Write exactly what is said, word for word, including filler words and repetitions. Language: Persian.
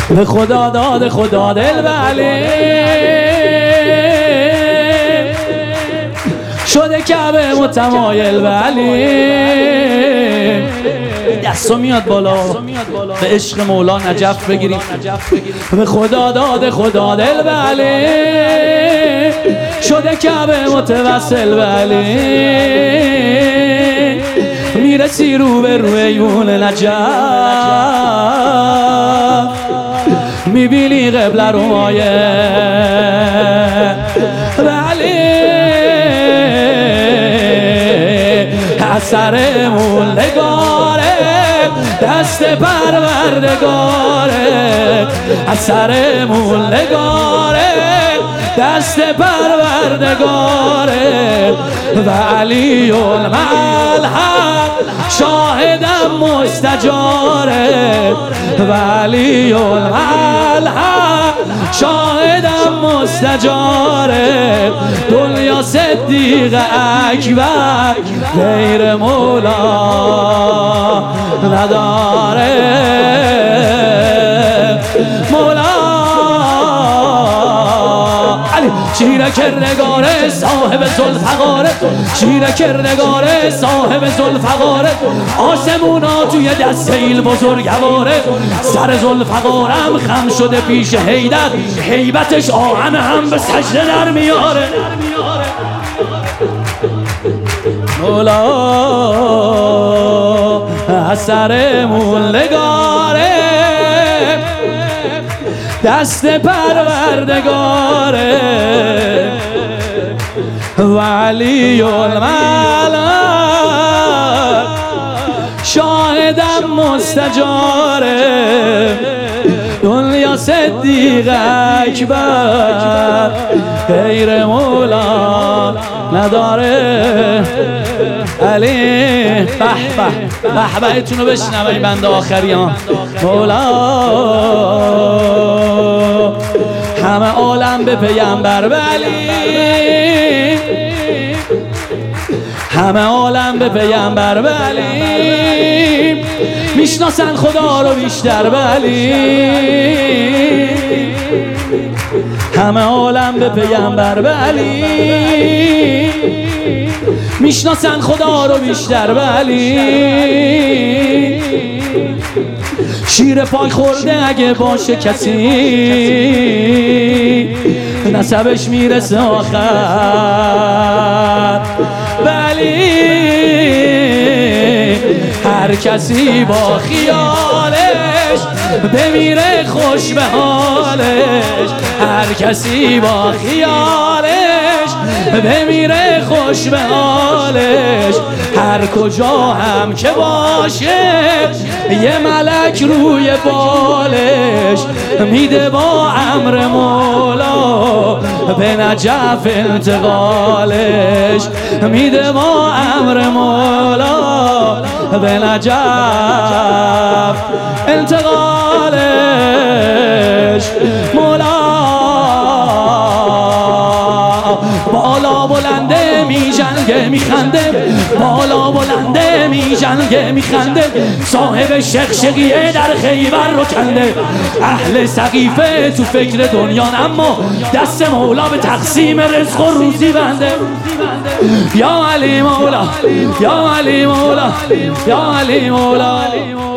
به خدا داد خدا دل ولی شده کعبه متمایل ولی دستو میاد بالا به عشق مولا نجف بگیریم. به خدا داد خدا دل ولی شده کعبه متوسل ولی میرسی رو به روی ایوون نجف میبینی قبله رو مایه ولی اثرمون نگاره دست پروردگاره اثرمون نگاره دست پروردگاره و علی الملحق شاهدم مستجاره و علی الملحق شاهدم مستجاره دنیا صدیق اکبر غیر مولا نداره مولا شیر کردگاره صاحب ذوالفقاره شیر کردگاره صاحب ذوالفقاره آسمونا توی دست ایل بزرگواره سر ذوالفقارم خم شده پیش حیدر هیبتش آهن هم به سجده در میاره مولا اثرمون نگاره دست پروردگاره و علی الملک شاهدم مستجاره دنیا صدیق اکبر غیر مولا نداره علی به به به به اتونو بشنم این بند آخریان مولا همه عالم به پیامبر ولی همه عالم به پیامبر ولی میشناسن خدا رو بیشتر ولی همه عالم به پیامبر ولی میشناسن خدا رو بیشتر ولی شیر پای خورده اگه باشه کسی نسبش میرسه آخر ولی هر کسی با خیالش بمیره خوش به حالش هر کسی با خیالش بمیره خوش به حالش هر کجا هم که باشه یه ملک روی بالش میده با امر مولا به نجف انتقالش میده با امر مولا به نجف انتقالش مولا بالا بلنده می جنگه می خنده بالا بلنده می جنگه می خنده صاحب شقشقیه در خیبر رو کنده اهل سقیفه تو فکر دنیان اما دست مولا به تقسیم رزق و روزی بنده یا علی مولا یا علی مولا یا علی مولا